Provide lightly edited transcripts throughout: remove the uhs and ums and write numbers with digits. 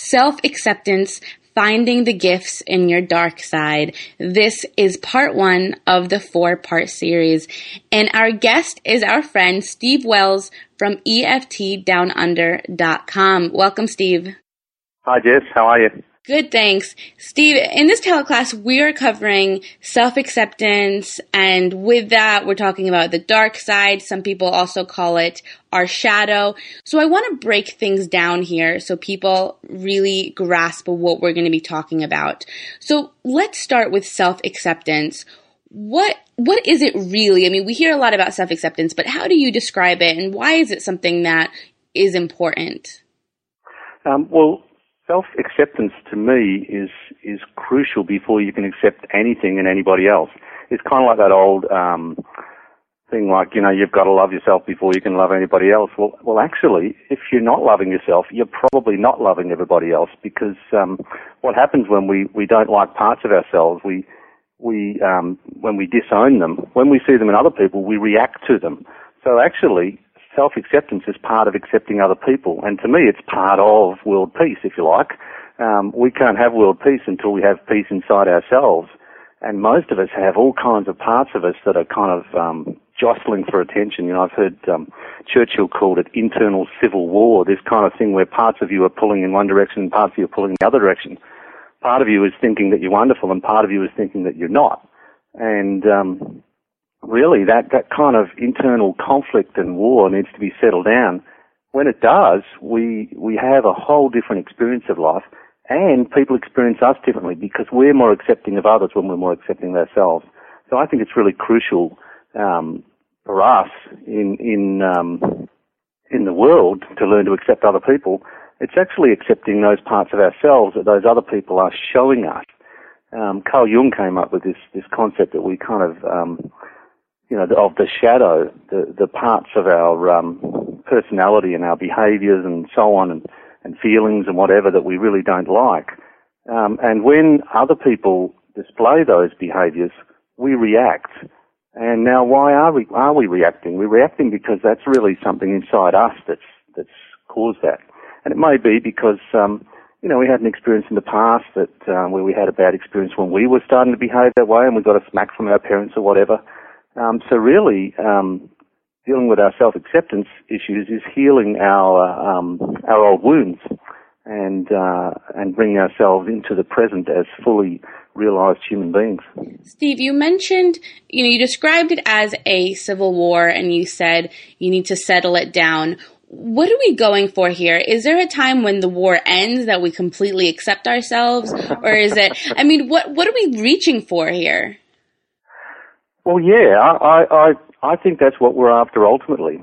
Self-Acceptance, Finding the Gifts in Your Dark Side. This is part 1 of the 4-part series. And our guest is our friend Steve Wells from EFTdownunder.com. Welcome, Steve. Hi, Jess. How are you? Good, thanks. Steve, in this teleclass, we are covering self-acceptance, and with that, we're talking about the dark side. Some people also call it our shadow. So I want to break things down here so people really grasp what we're going to be talking about. So let's start with self-acceptance. What is it really? I mean, we hear a lot about self-acceptance, but how do you describe it, and why is it something that is important? Self-acceptance to me is crucial before you can accept anything and anybody else. It's kind of like that old thing, like, you've got to love yourself before you can love anybody else. Well, actually, if you're not loving yourself, you're probably not loving everybody else, because what happens when we don't like parts of ourselves, when we disown them, when we see them in other people, we react to them. So actually, self-acceptance is part of accepting other people, and to me it's part of world peace, if you like. We can't have world peace until we have peace inside ourselves, and most of us have all kinds of parts of us that are kind of jostling for attention. I've heard Churchill called it internal civil war, this kind of thing where parts of you are pulling in one direction and parts of you are pulling in the other direction. Part of you is thinking that you're wonderful and part of you is thinking that you're not. And really, that kind of internal conflict and war needs to be settled down. When it does, we have a whole different experience of life, and people experience us differently because we're more accepting of others when we're more accepting of ourselves. So I think it's really crucial for us in the world to learn to accept other people. It's actually accepting those parts of ourselves that those other people are showing us. Carl Jung came up with this concept that we kind of of the shadow, the parts of our personality and our behaviours and so on, and feelings and whatever that we really don't like. And when other people display those behaviours, we react. And now, why are we reacting? We're reacting because that's really something inside us that's caused that. And it may be because we had an experience in the past that where we had a bad experience when we were starting to behave that way, and we got a smack from our parents or whatever. So really, dealing with our self-acceptance issues is healing our old wounds and bringing ourselves into the present as fully realized human beings. Steve, you mentioned, you described it as a civil war, and you said you need to settle it down. What are we going for here? Is there a time when the war ends that we completely accept ourselves, or is it? I mean, what are we reaching for here? Well, yeah, I think that's what we're after ultimately.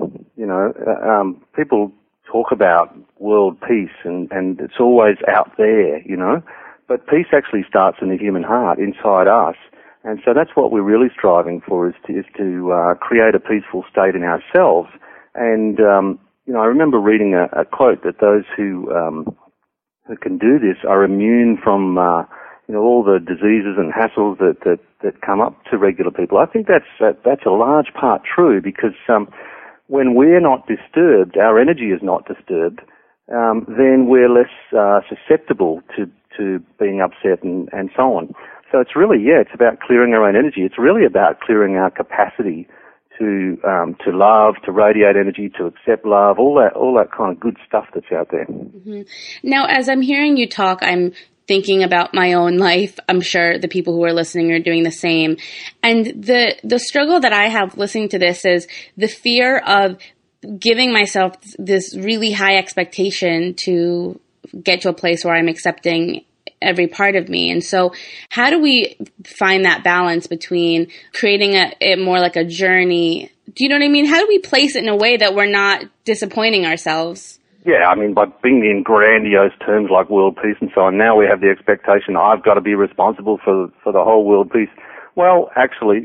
People talk about world peace and it's always out there, but peace actually starts in the human heart, inside us. And so that's what we're really striving for, is to create a peaceful state in ourselves. And, I remember reading a quote that those who can do this are immune from all the diseases and hassles that come up to regular people. I think that's a large part true, because when we're not disturbed, our energy is not disturbed, then we're less susceptible to being upset and so on. So it's really, it's about clearing our own energy. It's really about clearing our capacity to love, to radiate energy, to accept love, all that kind of good stuff that's out there. Mm-hmm. Now, as I'm hearing you talk, I'm thinking about my own life. I'm sure the people who are listening are doing the same. And the struggle that I have listening to this is the fear of giving myself this really high expectation to get to a place where I'm accepting every part of me. And so how do we find that balance between creating it more like a journey? Do you know what I mean? How do we place it in a way that we're not disappointing ourselves? Yeah, I mean, by bringing in grandiose terms like world peace and so on, now we have the expectation I've got to be responsible for the whole world peace. Well, actually,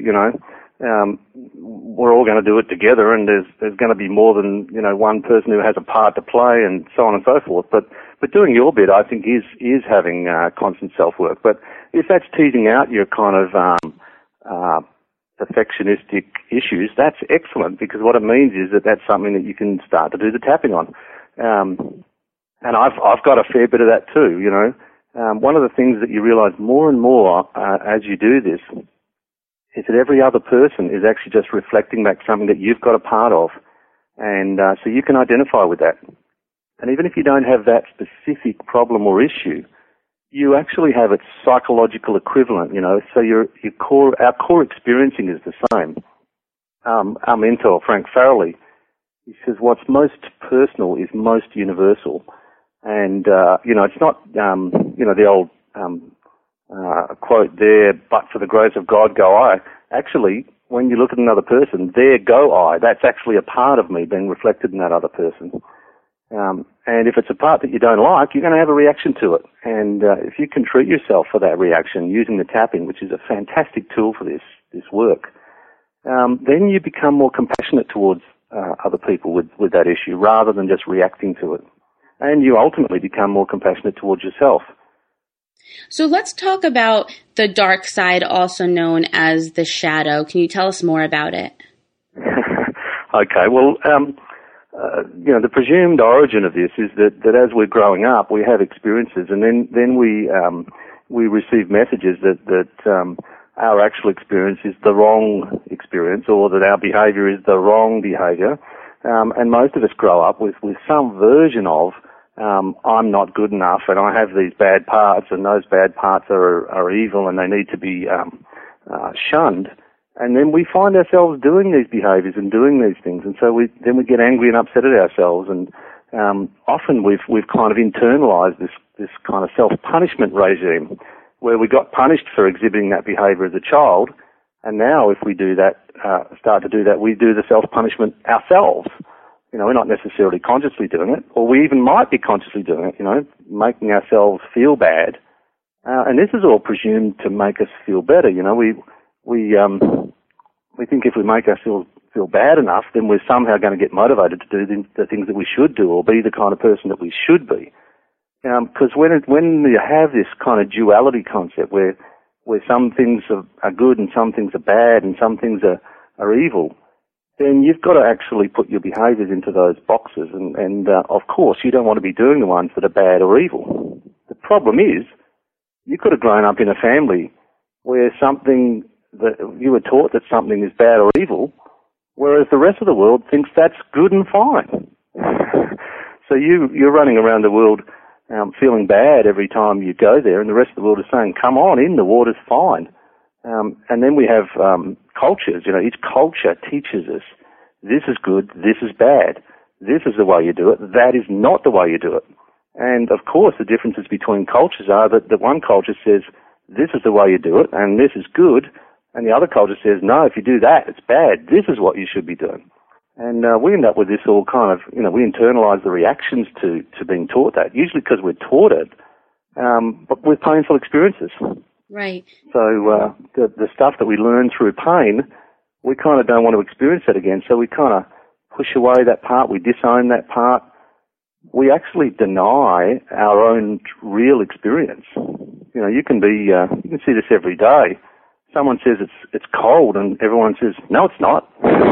we're all going to do it together, and there's going to be more than, one person who has a part to play, and so on and so forth. But doing your bit, I think, is having constant self-work. But if that's teasing out your kind of perfectionistic issues, that's excellent, because what it means is that that's something that you can start to do the tapping on. And I've got a fair bit of that too, you know. One of the things that you realize more and more as you do this is that every other person is actually just reflecting back something that you've got a part of. And so you can identify with that. And even if you don't have that specific problem or issue, you actually have its psychological equivalent, you know. So our core experiencing is the same. Our mentor, Frank Farrelly, he says what's most personal is most universal. And, you know, it's not, you know, the old quote there, but for the grace of God go I. Actually, when you look at another person, there go I. That's actually a part of me being reflected in that other person. And if it's a part that you don't like, you're going to have a reaction to it. And if you can treat yourself for that reaction using the tapping, which is a fantastic tool for this work, then you become more compassionate towards other people with that issue rather than just reacting to it. And you ultimately become more compassionate towards yourself. So let's talk about the dark side, also known as the shadow. Can you tell us more about it? Okay, well, you know, the presumed origin of this is that as we're growing up, we have experiences, and then we receive messages that our actual experience is the wrong experience, or that our behaviour is the wrong behaviour. And most of us grow up with some version of I'm not good enough, and I have these bad parts, and those bad parts are evil, and they need to be shunned. And then we find ourselves doing these behaviours and doing these things, and so we get angry and upset at ourselves. And often we've kind of internalised this kind of self-punishment regime, where we got punished for exhibiting that behaviour as a child, and now if we do that, start to do that, we do the self-punishment ourselves. You know, we're not necessarily consciously doing it, or we even might be consciously doing it, you know, making ourselves feel bad. And this is all presumed to make us feel better. You know, we think if we make ourselves feel bad enough, then we're somehow going to get motivated to do the things that we should do, or be the kind of person that we should be. Because when you have this kind of duality concept where some things are good and some things are bad and some things are evil, then you've got to actually put your behaviours into those boxes. And of course, you don't want to be doing the ones that are bad or evil. The problem is, you could have grown up in a family where something that you were taught that something is bad or evil, whereas the rest of the world thinks that's good and fine. So you're running around the world feeling bad every time you go there, and the rest of the world is saying, come on in, the water's fine. And then we have cultures. You know, each culture teaches us this is good, this is bad, this is the way you do it, that is not the way you do it. And of course, the differences between cultures are that one culture says this is the way you do it, and this is good, and the other culture says no, if you do that, it's bad. This is what you should be doing. And we end up with this all kind of, you know, we internalise the reactions to being taught that, usually because we're taught it, but with painful experiences. Right. So the stuff that we learn through pain, we kind of don't want to experience that again. So we kind of push away that part. We disown that part. We actually deny our own real experience. You know, you can see this every day. Someone says it's cold, and everyone says no, it's not.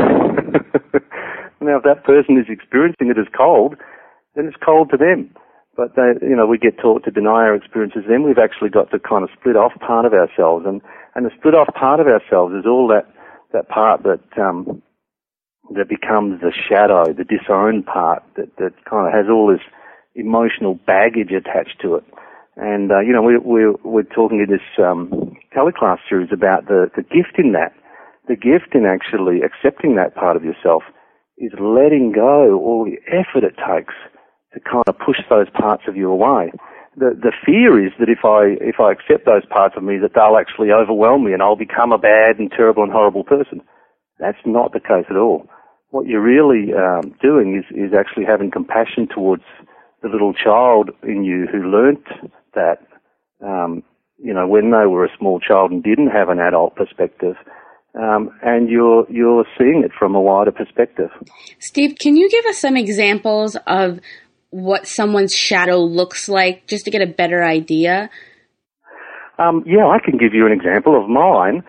Now, if that person is experiencing it as cold, then it's cold to them. But we get taught to deny our experiences. Then we've actually got to kind of split off part of ourselves, and the split off part of ourselves is all that part that becomes the shadow, the disowned part that kind of has all this emotional baggage attached to it. And we're talking in this teleclass series about the gift in that. The gift in actually accepting that part of yourself is letting go all the effort it takes to kind of push those parts of you away. The fear is that if I accept those parts of me, that they'll actually overwhelm me and I'll become a bad and terrible and horrible person. That's not the case at all. What you're really doing is actually having compassion towards the little child in you who learnt that, when they were a small child and didn't have an adult perspective. And you're seeing it from a wider perspective. Steve, can you give us some examples of what someone's shadow looks like, just to get a better idea? I can give you an example of mine.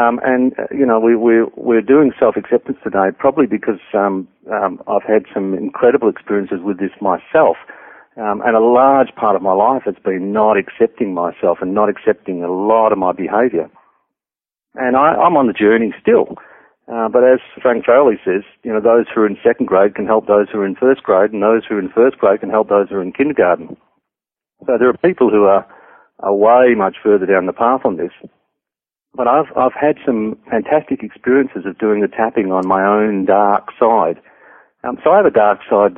We're doing self-acceptance today, probably because I've had some incredible experiences with this myself. And a large part of my life has been not accepting myself and not accepting a lot of my behaviour. And I'm on the journey still. But as Frank Foley says, those who are in second grade can help those who are in first grade, and those who are in first grade can help those who are in kindergarten. So there are people who are way much further down the path on this. But I've had some fantastic experiences of doing the tapping on my own dark side. So I have a dark side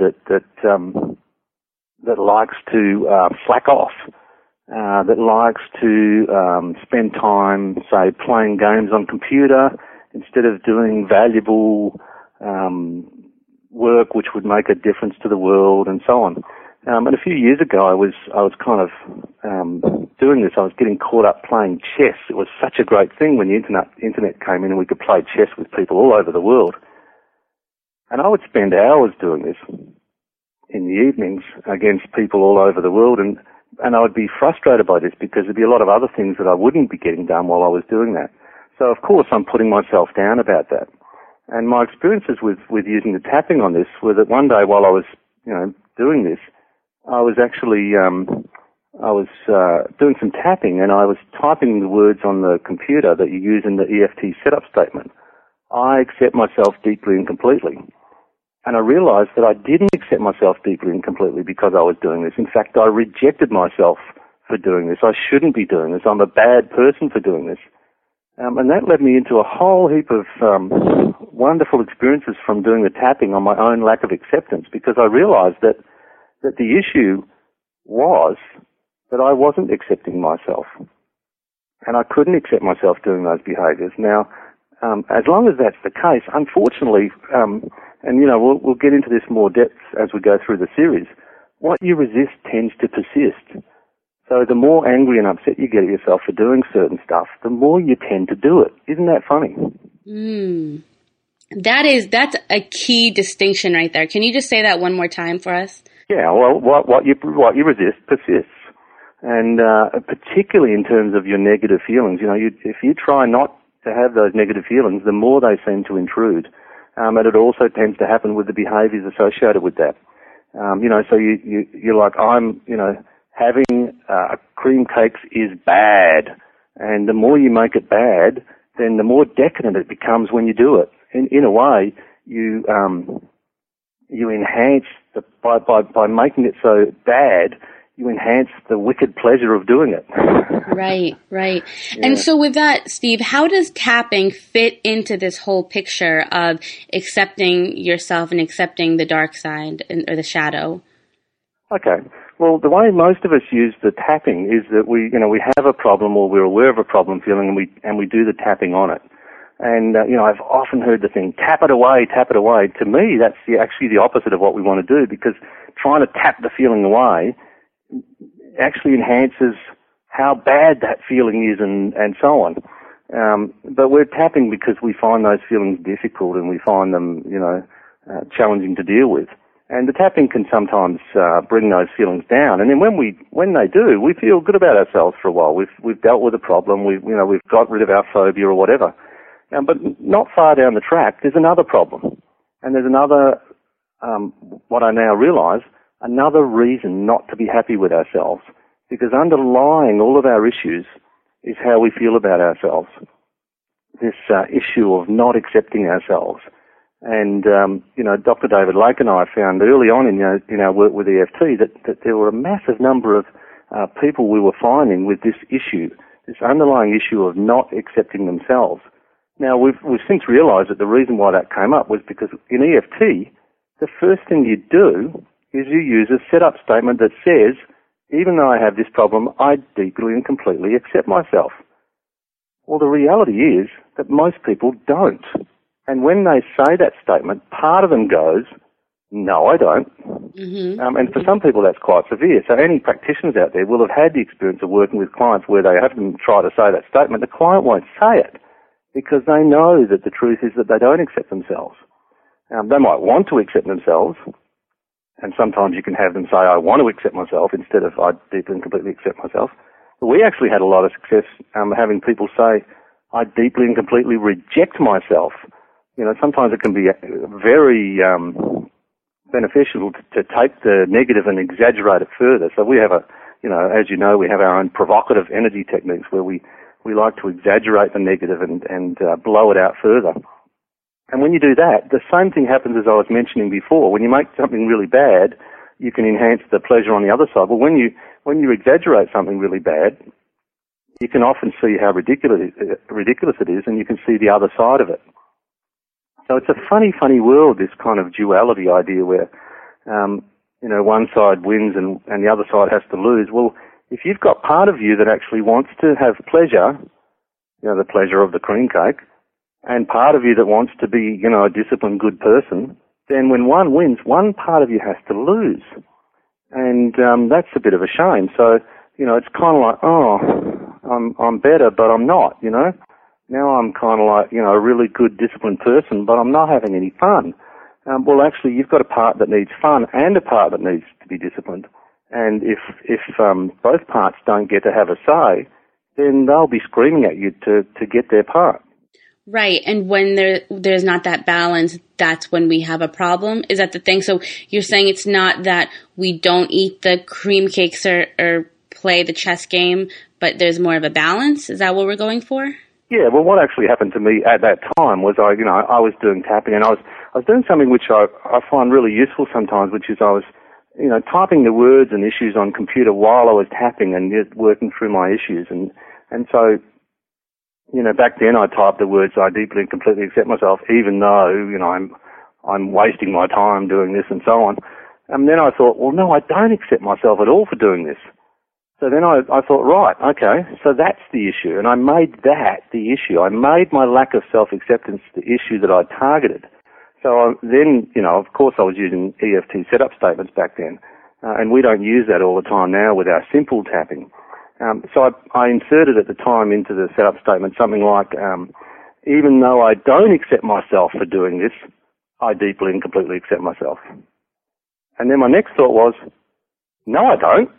that likes to slack off, that likes to spend time, say, playing games on computer instead of doing valuable work which would make a difference to the world and so on. And a few years ago, I was kind of doing this. I was getting caught up playing chess. It was such a great thing when the internet came in and we could play chess with people all over the world. And I would spend hours doing this in the evenings against people all over the world, and I would be frustrated by this because there'd be a lot of other things that I wouldn't be getting done while I was doing that. So of course I'm putting myself down about that. And my experiences with using the tapping on this were that one day while I was, doing this, I was actually, doing some tapping, and I was typing the words on the computer that you use in the EFT setup statement. I accept myself deeply and completely. And I realized that I didn't accept myself deeply and completely because I was doing this. In fact, I rejected myself for doing this. I shouldn't be doing this. I'm a bad person for doing this. And that led me into a whole heap of wonderful experiences from doing the tapping on my own lack of acceptance, because I realized that the issue was that I wasn't accepting myself. And I couldn't accept myself doing those behaviors. Now, as long as that's the case, unfortunately, we'll get into this more depth as we go through the series, what you resist tends to persist. So the more angry and upset you get at yourself for doing certain stuff, the more you tend to do it. Isn't that funny? That's a key distinction right there. Can you just say that one more time for us? Yeah, well, what you resist persists. And particularly in terms of your negative feelings, if you try not to have those negative feelings, the more they seem to intrude. And it also tends to happen with the behaviors associated with that. So you're like, having cream cakes is bad. And the more you make it bad, then the more decadent it becomes when you do it. In a way, you enhance by making it so bad, you enhance the wicked pleasure of doing it. Right. Yeah. And so with that, Steve, how does tapping fit into this whole picture of accepting yourself and accepting the dark side or the shadow? Okay. Well, the way most of us use the tapping is that we have a problem, or we're aware of a problem feeling, and we do the tapping on it. And, I've often heard the thing, tap it away, tap it away. To me, that's actually the opposite of what we want to do, because trying to tap the feeling away actually enhances how bad that feeling is and so on. But we're tapping because we find those feelings difficult and we find them, challenging to deal with. And the tapping can sometimes bring those feelings down. And then when they do, we feel good about ourselves for a while. We've dealt with a problem. We've got rid of our phobia or whatever. But not far down the track, there's another problem. And there's another, what I now realize, another reason not to be happy with ourselves. Because underlying all of our issues is how we feel about ourselves. This issue of not accepting ourselves. And, Dr. David Lake and I found early on in our work with EFT that there were a massive number of people we were finding with this issue, this underlying issue of not accepting themselves. Now, we've since realized that the reason why that came up was because in EFT, the first thing you do is you use a setup statement that says, even though I have this problem, I deeply and completely accept myself. Well, the reality is that most people don't. And when they say that statement, part of them goes, no, I don't. Mm-hmm. And for some people, that's quite severe. So any practitioners out there will have had the experience of working with clients where they have them try to say that statement. The client won't say it because they know that the truth is that they don't accept themselves. They might want to accept themselves, and sometimes you can have them say, I want to accept myself, instead of I deeply and completely accept myself. But we actually had a lot of success having people say, I deeply and completely reject myself. Sometimes it can be very beneficial to take the negative and exaggerate it further. So we have as you know, we have our own provocative energy techniques where we like to exaggerate the negative and blow it out further. And when you do that, the same thing happens as I was mentioning before. When you make something really bad, you can enhance the pleasure on the other side. Well, when you exaggerate something really bad, you can often see how ridiculous it is, and you can see the other side of it. So it's a funny world, this kind of duality idea where, one side wins and the other side has to lose. Well, if you've got part of you that actually wants to have pleasure, the pleasure of the cream cake, and part of you that wants to be, a disciplined, good person, then when one wins, one part of you has to lose. And that's a bit of a shame. So, it's kind of like, I'm better, but I'm not, Now I'm kind of like, a really good, disciplined person, but I'm not having any fun. Well, actually, you've got a part that needs fun and a part that needs to be disciplined. And if both parts don't get to have a say, then they'll be screaming at you to get their part. Right. And when there's not that balance, that's when we have a problem. Is that the thing? So you're saying it's not that we don't eat the cream cakes or play the chess game, but there's more of a balance? Is that what we're going for? Yeah, well, what actually happened to me at that time was I was doing tapping, and I was doing something which I find really useful sometimes, which is I was, typing the words and issues on computer while I was tapping and working through my issues. And so, back then I typed the words, I deeply and completely accept myself, even though, I'm wasting my time doing this and so on. And then I thought, well, no, I don't accept myself at all for doing this. So then I thought, right, okay, so that's the issue. And I made that the issue. I made my lack of self-acceptance the issue that I targeted. So then, of course I was using EFT setup statements back then. And we don't use that all the time now with our simple tapping. So I inserted at the time into the setup statement something like, even though I don't accept myself for doing this, I deeply and completely accept myself. And then my next thought was, no, I don't.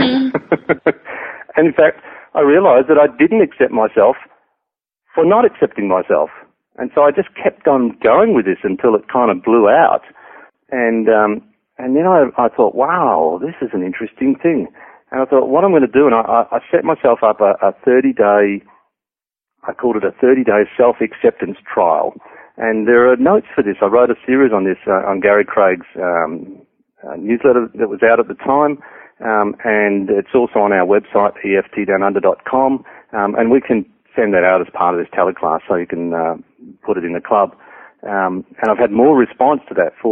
And in fact, I realized that I didn't accept myself for not accepting myself. And so I just kept on going with this until it kind of blew out. And then I thought, wow, this is an interesting thing. And I thought, what I'm going to do, and I set myself up a 30-day, I called it a 30-day self-acceptance trial. And there are notes for this. I wrote a series on this on Gary Craig's newsletter that was out at the time, and it's also on our website, EFTdownunder.com, and we can send that out as part of this teleclass so you can put it in the club. And I've had more response to that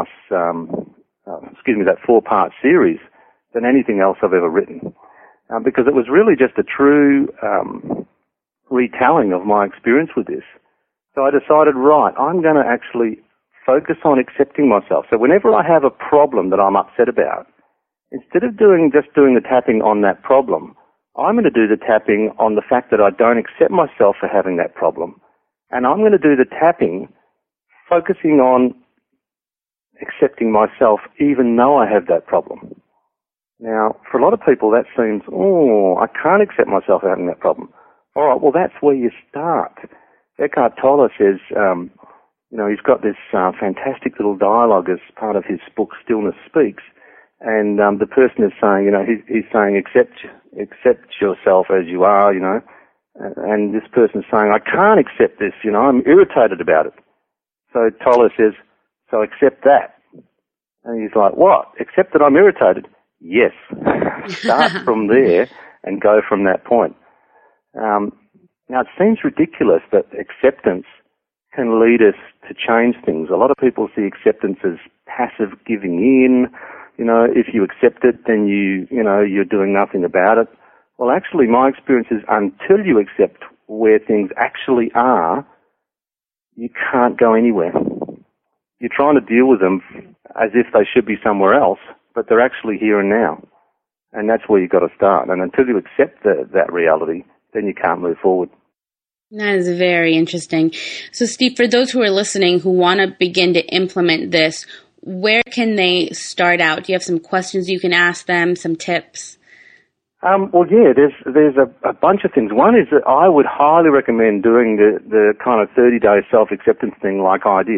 that 4-part series than anything else I've ever written, because it was really just a true retelling of my experience with this. So I decided, right, I'm going to actually focus on accepting myself. So whenever I have a problem that I'm upset about, instead of just doing the tapping on that problem, I'm going to do the tapping on the fact that I don't accept myself for having that problem. And I'm going to do the tapping focusing on accepting myself even though I have that problem. Now, for a lot of people that seems, I can't accept myself for having that problem. All right, well, that's where you start. Eckhart Tolle says, he's got this fantastic little dialogue as part of his book, Stillness Speaks. And the person is saying, he's saying, accept yourself as you are, and this person is saying, I can't accept this, I'm irritated about it. So Tolle says, so accept that. And he's like, what? Accept that I'm irritated? Yes. Start from there and go from that point. Now, it seems ridiculous that acceptance can lead us to change things. A lot of people see acceptance as passive giving in. If you accept it, then you're doing nothing about it. Well, actually, my experience is until you accept where things actually are, you can't go anywhere. You're trying to deal with them as if they should be somewhere else, but they're actually here and now. And that's where you've got to start. And until you accept that reality, then you can't move forward. That is very interesting. So, Steve, for those who are listening who want to begin to implement this, where can they start out? Do you have some questions you can ask them, some tips? Well, yeah, there's a bunch of things. One is that I would highly recommend doing the kind of 30-day self-acceptance thing like I did.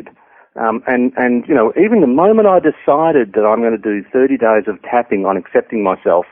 And you know, even the moment I decided that I'm going to do 30 days of tapping on accepting myself,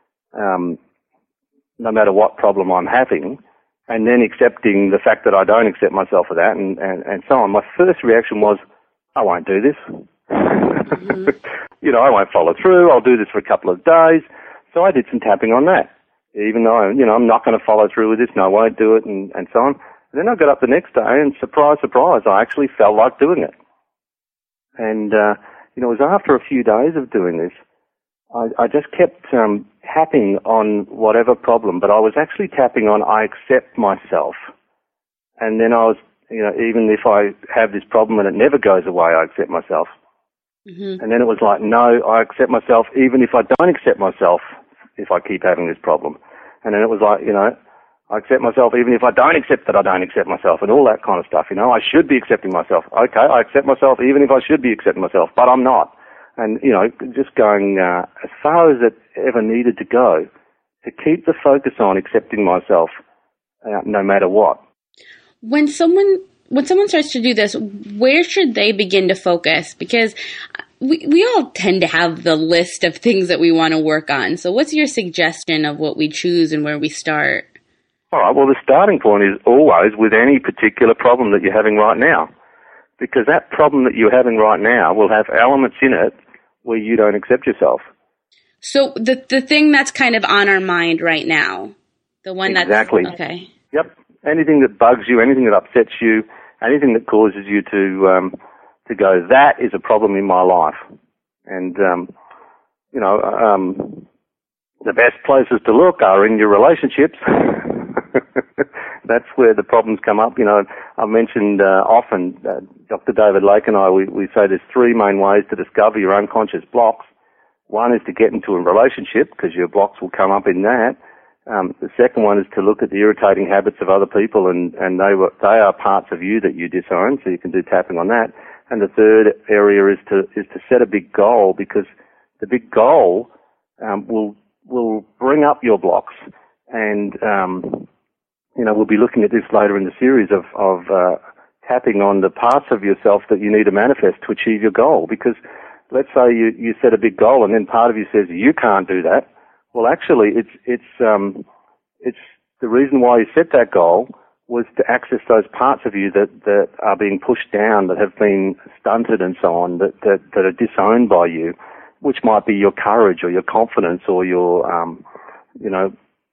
no matter what problem I'm having, and then accepting the fact that I don't accept myself for that, and so on, my first reaction was, I won't do this. Mm-hmm. You know, I won't follow through. I'll do this for a couple of days. So I did some tapping on that, even though, you know, I'm not going to follow through with this and I won't do it and so on. And then I got up the next day and surprise, surprise, I actually felt like doing it. And, you know, it was after a few days of doing this, I just kept tapping on whatever problem, but I was actually tapping on I accept myself. And then I was, you know, even if I have this problem and it never goes away, I accept myself. Mm-hmm. And then it was like, no, I accept myself even if I don't accept myself if I keep having this problem. And then it was like, you know, I accept myself even if I don't accept that I don't accept myself and all that kind of stuff. You know, I should be accepting myself. Okay, I accept myself even if I should be accepting myself, but I'm not. And, you know, just going as far as it ever needed to go to keep the focus on accepting myself no matter what. When someone starts to do this, where should they begin to focus? Because we all tend to have the list of things that we want to work on. So what's your suggestion of what we choose and where we start? All right, well, the starting point is always with any particular problem that you're having right now. Because that problem that you're having right now will have elements in it where you don't accept yourself. So the thing that's kind of on our mind right now, the one exactly. That's... Okay. Yep. Anything that bugs you, anything that upsets you, anything that causes you to go, that is a problem in my life. And, you know, the best places to look are in your relationships. That's where the problems come up. You know, I've mentioned often, Dr. David Lake and I, we say there's three main ways to discover your unconscious blocks. One is to get into a relationship, because your blocks will come up in that. The second one is to look at the irritating habits of other people, and they are parts of you that you disown, so you can do tapping on that. And the third area is to set a big goal, because the big goal will bring up your blocks. And you know, we'll be looking at this later in the series of tapping on the parts of yourself that you need to manifest to achieve your goal. Because let's say you set a big goal, and then part of you says you can't do that. Well, actually, it's the reason why you set that goal was to access those parts of you that are being pushed down, that have been stunted and so on, that are disowned by you, which might be your courage or your confidence or your, you know,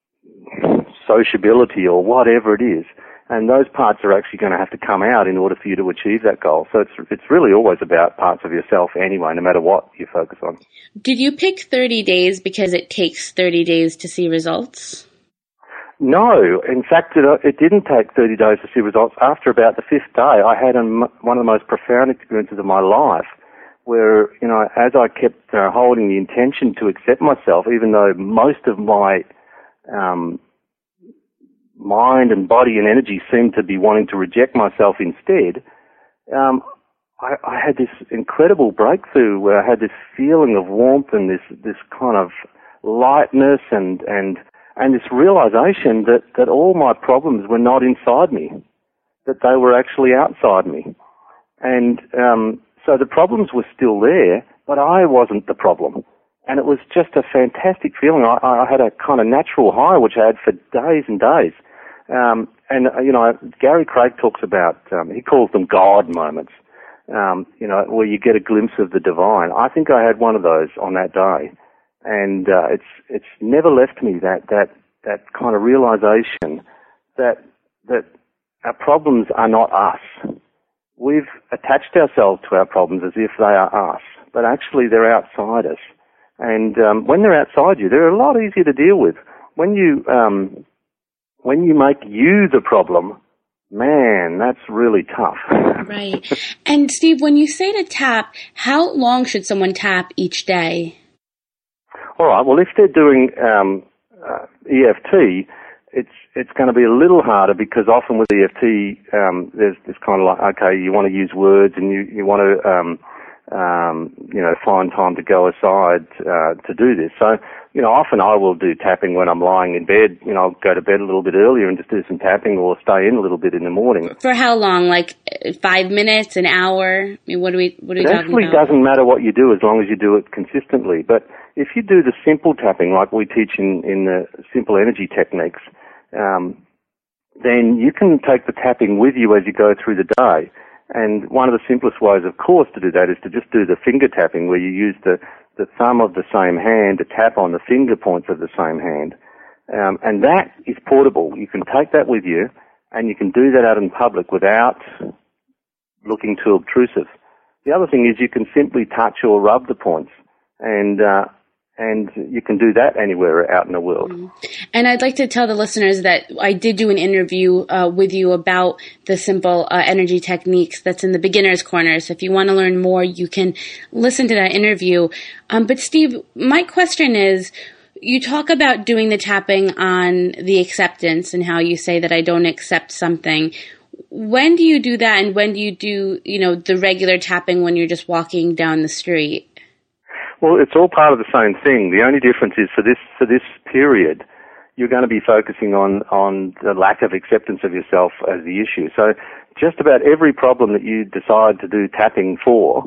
sociability or whatever it is. And those parts are actually going to have to come out in order for you to achieve that goal. So it's really always about parts of yourself anyway, no matter what you focus on. Did you pick 30 days because it takes 30 days to see results? No. In fact, it didn't take 30 days to see results. After about the fifth day, I had one of the most profound experiences of my life where, you know, as I kept holding the intention to accept myself, even though most of my mind and body and energy seemed to be wanting to reject myself instead, I had this incredible breakthrough where I had this feeling of warmth and this kind of lightness and this realization that all my problems were not inside me, that they were actually outside me. And so the problems were still there, but I wasn't the problem. And it was just a fantastic feeling. I had a kind of natural high, which I had for days and days. And, you know, Gary Craig talks about, he calls them God moments, you know, where you get a glimpse of the divine. I think I had one of those on that day. And, it's never left me, that kind of realization that our problems are not us. We've attached ourselves to our problems as if they are us, but actually they're outside us. And when they're outside you, they're a lot easier to deal with. When you make you the problem, man, that's really tough. Right. And Steve, when you say to tap, how long should someone tap each day? All right. Well, if they're doing EFT, it's going to be a little harder, because often with EFT, there's this kind of like, okay, you want to use words and you want to you know, find time to go aside to do this. So, you know, often I will do tapping when I'm lying in bed. You know, I'll go to bed a little bit earlier and just do some tapping, or stay in a little bit in the morning. For how long? Like 5 minutes, an hour? I mean, what are we talking about? It actually doesn't matter what you do as long as you do it consistently. But if you do the simple tapping like we teach in the simple energy techniques, then you can take the tapping with you as you go through the day. And one of the simplest ways, of course, to do that is to just do the finger tapping, where you use the thumb of the same hand to tap on the finger points of the same hand. And that is portable. You can take that with you, and you can do that out in public without looking too obtrusive. The other thing is you can simply touch or rub the points, and you can do that anywhere out in the world. And I'd like to tell the listeners that I did do an interview with you about the simple energy techniques that's in the Beginner's Corner. So if you want to learn more, you can listen to that interview. But Steve, my question is, you talk about doing the tapping on the acceptance and how you say that I don't accept something. When do you do that, and when do you do, the regular tapping when you're just walking down the street? Well, it's all part of the same thing. The only difference is for this period, you're going to be focusing on the lack of acceptance of yourself as the issue. So just about every problem that you decide to do tapping for,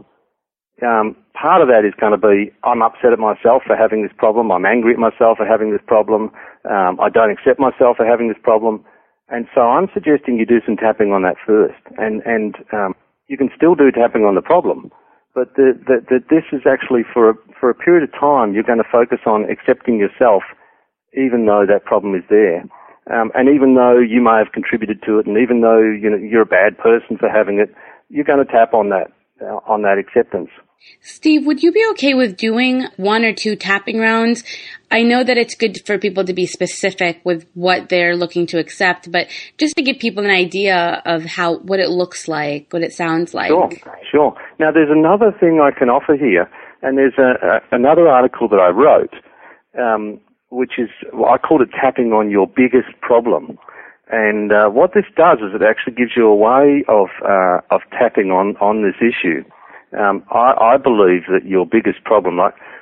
part of that is going to be, I'm upset at myself for having this problem, I'm angry at myself for having this problem, I don't accept myself for having this problem. And so I'm suggesting you do some tapping on that first. And you can still do tapping on the problem, but this is actually for a period of time, you're going to focus on accepting yourself, even though that problem is there. And even though you may have contributed to it, and even though you're a bad person for having it, you're going to tap on that acceptance. Steve, would you be okay with doing 1 or 2 tapping rounds? I know that it's good for people to be specific with what they're looking to accept, but just to give people an idea of what it looks like, what it sounds like. Sure. Now, there's another thing I can offer here, and there's another article that I wrote, which is, I called it Tapping on Your Biggest Problem. And what this does is it actually gives you a way of tapping on this issue. I believe that your biggest problem,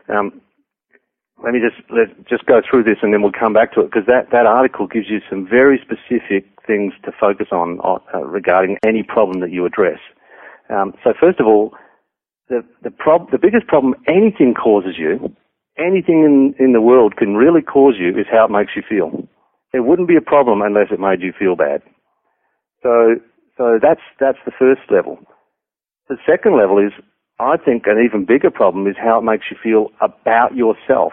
let me just go through this and then we'll come back to it, because that article gives you some very specific things to focus on regarding any problem that you address. So first of all, the biggest problem anything causes you, anything in the world can really cause you, is how it makes you feel. It wouldn't be a problem unless it made you feel bad. So that's the first level. The second level is, I think, an even bigger problem is how it makes you feel about yourself.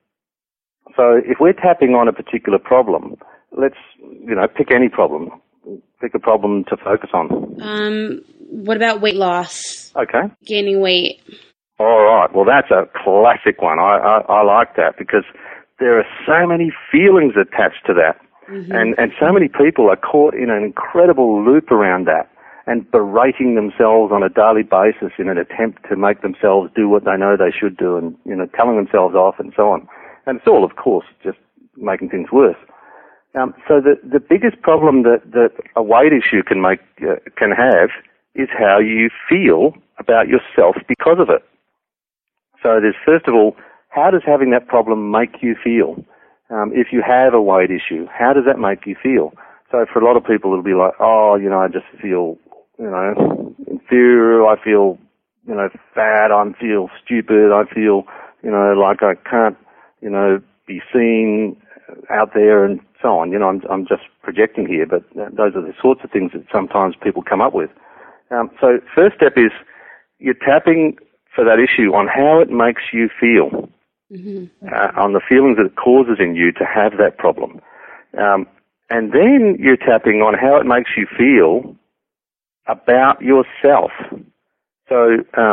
So if we're tapping on a particular problem, let's, pick any problem. Pick a problem to focus on. What about weight loss? Okay. Gaining weight. All right. Well, that's a classic one. I like that, because there are so many feelings attached to that. Mm-hmm. And so many people are caught in an incredible loop around that, and berating themselves on a daily basis in an attempt to make themselves do what they know they should do, and, telling themselves off and so on. And it's all, of course, just making things worse. So the biggest problem that a weight issue can have is how you feel about yourself because of it. So there's, first of all, how does having that problem make you feel? If you have a weight issue, how does that make you feel? So for a lot of people, it'll be like, I just feel, inferior, I feel, fat, I feel stupid, I feel, like I can't, be seen out there and so on. I'm just projecting here, but those are the sorts of things that sometimes people come up with. So first step is you're tapping for that issue on how it makes you feel, on the feelings that it causes in you to have that problem. And then you're tapping on how it makes you feel about yourself. So,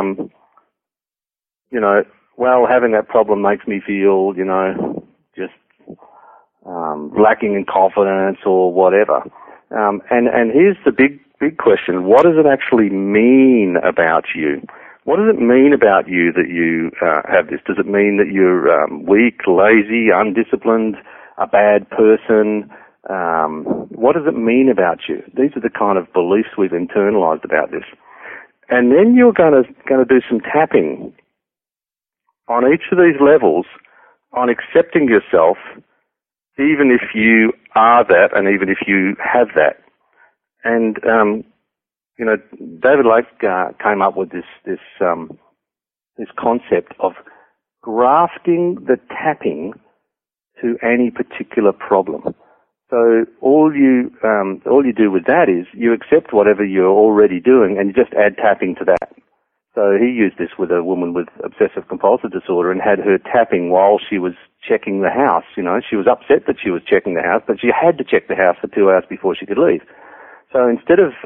having that problem makes me feel, just lacking in confidence or whatever. And here's the big question. What does it actually mean about you? What does it mean about you that you have this? Does it mean that you're weak, lazy, undisciplined, a bad person? What does it mean about you? These are the kind of beliefs we've internalized about this. And then you're going to do some tapping on each of these levels on accepting yourself, even if you are that and even if you have that. And You know, David Lake came up with this concept of grafting the tapping to any particular problem. So all you do with that is you accept whatever you're already doing and you just add tapping to that. So he used this with a woman with obsessive compulsive disorder and had her tapping while she was checking the house. You know, she was upset that she was checking the house, but she had to check the house for 2 hours before she could leave. So instead of,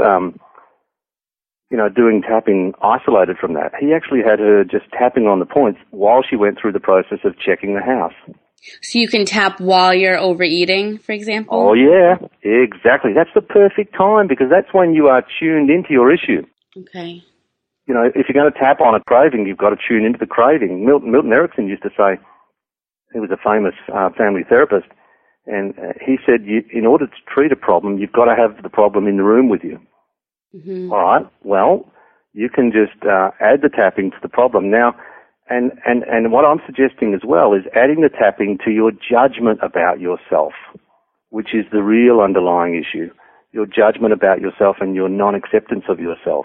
doing tapping isolated from that, he actually had her just tapping on the points while she went through the process of checking the house. So you can tap while you're overeating, for example? Oh, yeah, exactly. That's the perfect time because that's when you are tuned into your issue. Okay. You know, if you're going to tap on a craving, you've got to tune into the craving. Milton Erickson used to say, he was a famous family therapist, and he said, in order to treat a problem, you've got to have the problem in the room with you. Mm-hmm. All right, well, you can just add the tapping to the problem. Now, and what I'm suggesting as well is adding the tapping to your judgment about yourself, which is the real underlying issue, your judgment about yourself and your non-acceptance of yourself.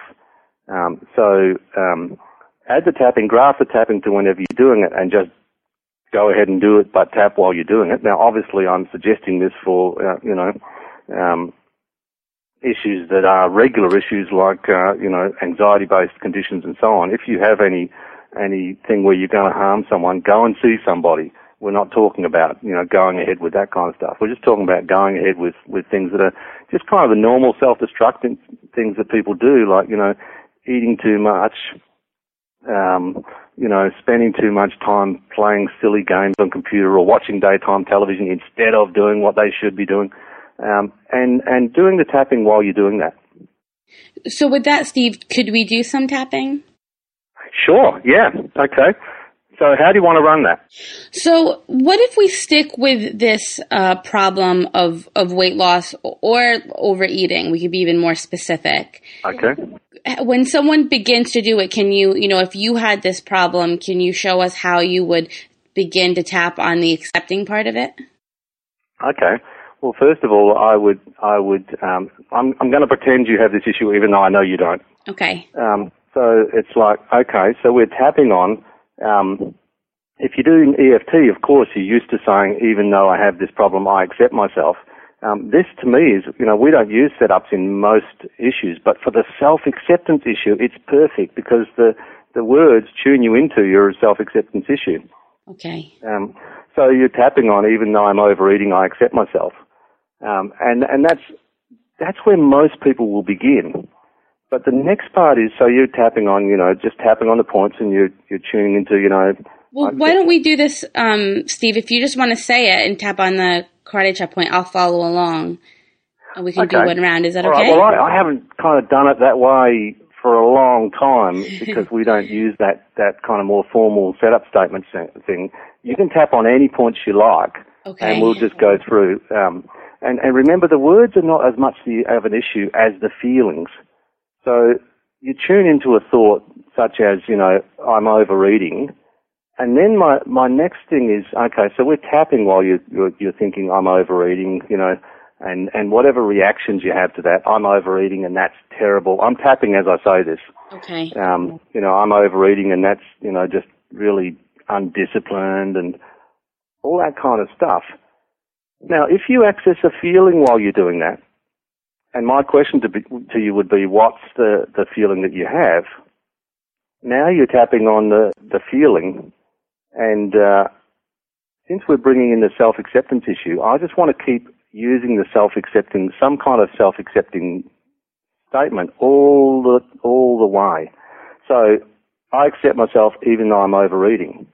Add the tapping, graft the tapping to whenever you're doing it and just go ahead and do it, but tap while you're doing it. Now, obviously, I'm suggesting this for, issues that are regular issues like, anxiety-based conditions and so on. If you have anything where you're going to harm someone, go and see somebody. We're not talking about, going ahead with that kind of stuff. We're just talking about going ahead with things that are just kind of the normal self-destructive things that people do, like, eating too much, spending too much time playing silly games on computer or watching daytime television instead of doing what they should be doing, and doing the tapping while you're doing that. So with that, Steve, could we do some tapping? Sure, yeah, okay. So how do you want to run that? So what if we stick with this problem of weight loss or overeating? We could be even more specific. Okay. When someone begins to do it, can you, if you had this problem, can you show us how you would begin to tap on the accepting part of it? Okay. Well, first of all, I'm going to pretend you have this issue even though I know you don't. Okay. So it's like, okay, so we're tapping on, if you're doing EFT, of course, you're used to saying, even though I have this problem, I accept myself. This to me is, we don't use setups in most issues, but for the self-acceptance issue, it's perfect because the words tune you into your self-acceptance issue. Okay. So you're tapping on, even though I'm overeating, I accept myself. And that's where most people will begin. But the next part is, so you're tapping on, just tapping on the points and you're tuning into, Well, why don't we do this, Steve? If you just want to say it and tap on the karate chop point, I'll follow along. And we can do one round. Is that okay? Right. Well, I haven't kind of done it that way for a long time because we don't use that kind of more formal setup statement thing. You can tap on any points you like, and we'll just go through. And remember, the words are not as much of an issue as the feelings. So you tune into a thought such as, I'm overeating, and then my next thing is, okay, so we're tapping while you're thinking I'm overeating, and whatever reactions you have to that, I'm overeating and that's terrible. I'm tapping as I say this. Okay. I'm overeating and that's, just really undisciplined and all that kind of stuff. Now, if you access a feeling while you're doing that, and my question to you would be, what's the feeling that you have? Now you're tapping on the feeling, and since we're bringing in the self-acceptance issue, I just want to keep using some kind of self-accepting statement all the way. So I accept myself even though I'm overeating.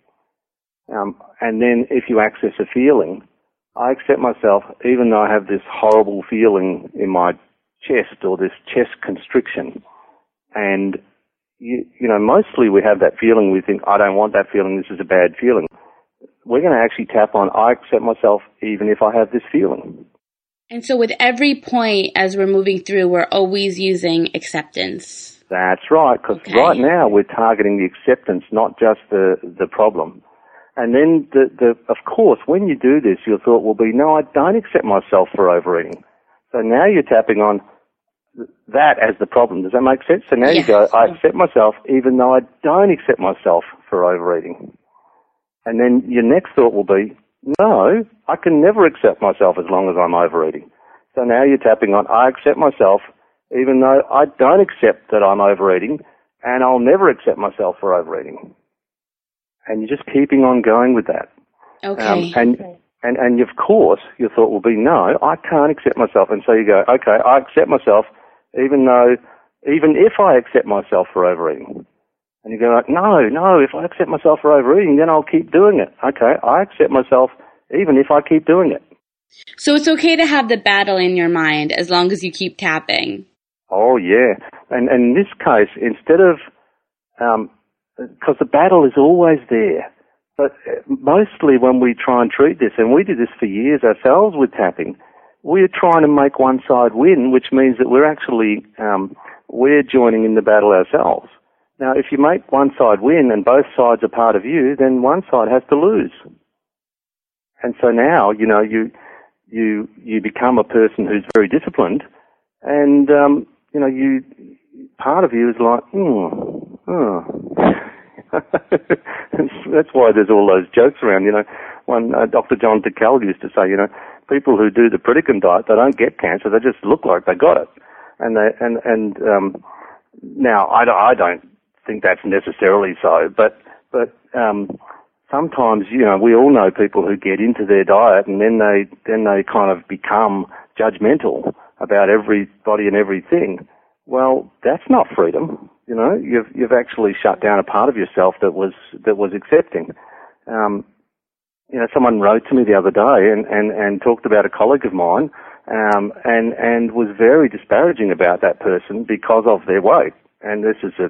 And then if you access a feeling, I accept myself even though I have this horrible feeling in my chest or this chest constriction. And, mostly we have that feeling, we think, I don't want that feeling, this is a bad feeling. We're going to actually tap on, I accept myself even if I have this feeling. And so with every point as we're moving through, we're always using acceptance. That's right, because right now we're targeting the acceptance, not just the problem. And then, of course, when you do this, your thought will be, no, I don't accept myself for overeating. So now you're tapping on, that as the problem. Does that make sense? So now Yes. you go, I accept myself even though I don't accept myself for overeating. And then your next thought will be, no, I can never accept myself as long as I'm overeating. So now you're tapping on, I accept myself even though I don't accept that I'm overeating, and I'll never accept myself for overeating. And you're just keeping on going with that. Okay. And of course, your thought will be, no, I can't accept myself. And so you go, okay, I accept myself even if I accept myself for overeating. And you go like, no, if I accept myself for overeating, then I'll keep doing it. Okay, I accept myself even if I keep doing it. So it's okay to have the battle in your mind as long as you keep tapping. Oh, yeah. And in this case, instead of, because the battle is always there, but mostly when we try and treat this, and we did this for years ourselves with tapping, we're trying to make one side win, which means that we're actually, we're joining in the battle ourselves. Now, if you make one side win and both sides are part of you, then one side has to lose. And so now, you know, you become a person who's very disciplined, and, you know, part of you is like, That's why there's all those jokes around, you know. One, Dr. John DeCal used to say, you know, people who do the Pritikin diet, they don't get cancer, they just look like they got it. Now, I don't think that's necessarily so, but sometimes, you know, we all know people who get into their diet and then they kind of become judgmental about everybody and everything. Well, that's not freedom. You know, you've actually shut down a part of yourself that was accepting. You know, someone wrote to me the other day and talked about a colleague of mine, and was very disparaging about that person because of their weight. And this is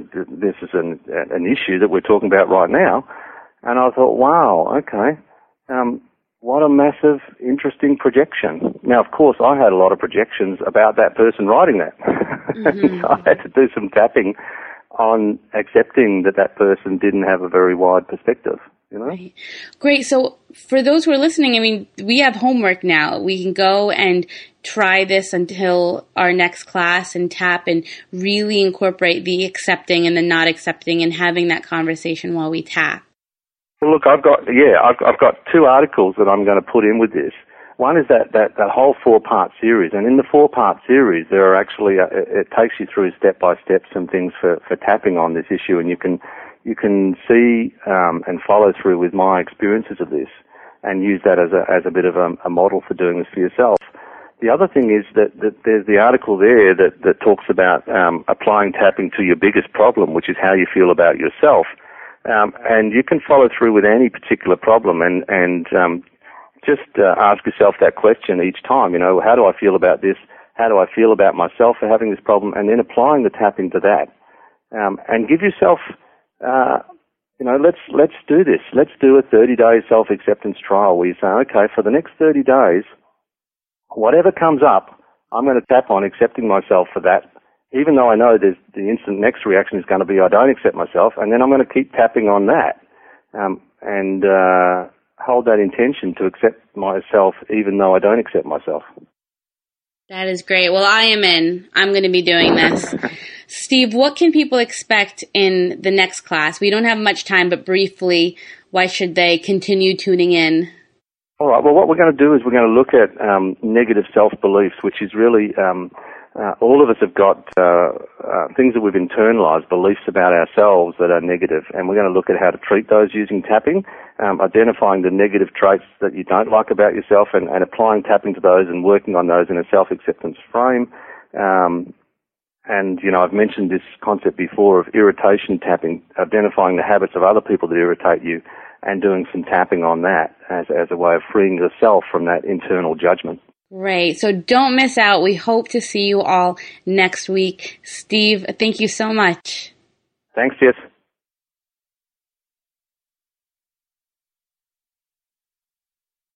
an issue that we're talking about right now. And I thought, wow, okay, what a massive, interesting projection. Now, of course, I had a lot of projections about that person writing that. Mm-hmm. So I had to do some tapping on accepting that person didn't have a very wide perspective, you know? Right. Great. So for those who are listening, I mean, we have homework now. We can go and try this until our next class and tap and really incorporate the accepting and the not accepting and having that conversation while we tap. Well, look, I've got two articles that I'm going to put in with this. One is that whole 4-part series, and in the 4-part series, there are actually it takes you through step by step some things for tapping on this issue, and you can see and follow through with my experiences of this, and use that as a bit of a model for doing this for yourself. The other thing is that there's the article there that talks about applying tapping to your biggest problem, which is how you feel about yourself. And you can follow through with any particular problem and just ask yourself that question each time. You know, how do I feel about this? How do I feel about myself for having this problem? And then applying the tapping to that. And give yourself, you know, let's do this. Let's do a 30-day self-acceptance trial where you say, okay, for the next 30 days, whatever comes up, I'm going to tap on accepting myself for that. Even though I know the instant next reaction is going to be I don't accept myself, and then I'm going to keep tapping on that and hold that intention to accept myself even though I don't accept myself. That is great. Well, I am in. I'm going to be doing this. Steve, what can people expect in the next class? We don't have much time, but briefly, why should they continue tuning in? All right. Well, what we're going to do is we're going to look at negative self-beliefs, which is really all of us have got things that we've internalized, beliefs about ourselves that are negative, and we're going to look at how to treat those using tapping, identifying the negative traits that you don't like about yourself and applying tapping to those and working on those in a self-acceptance frame. And, you know, I've mentioned this concept before of irritation tapping, identifying the habits of other people that irritate you and doing some tapping on that as a way of freeing yourself from that internal judgment. Right. So don't miss out. We hope to see you all next week. Steve, thank you so much. Thanks, Jess.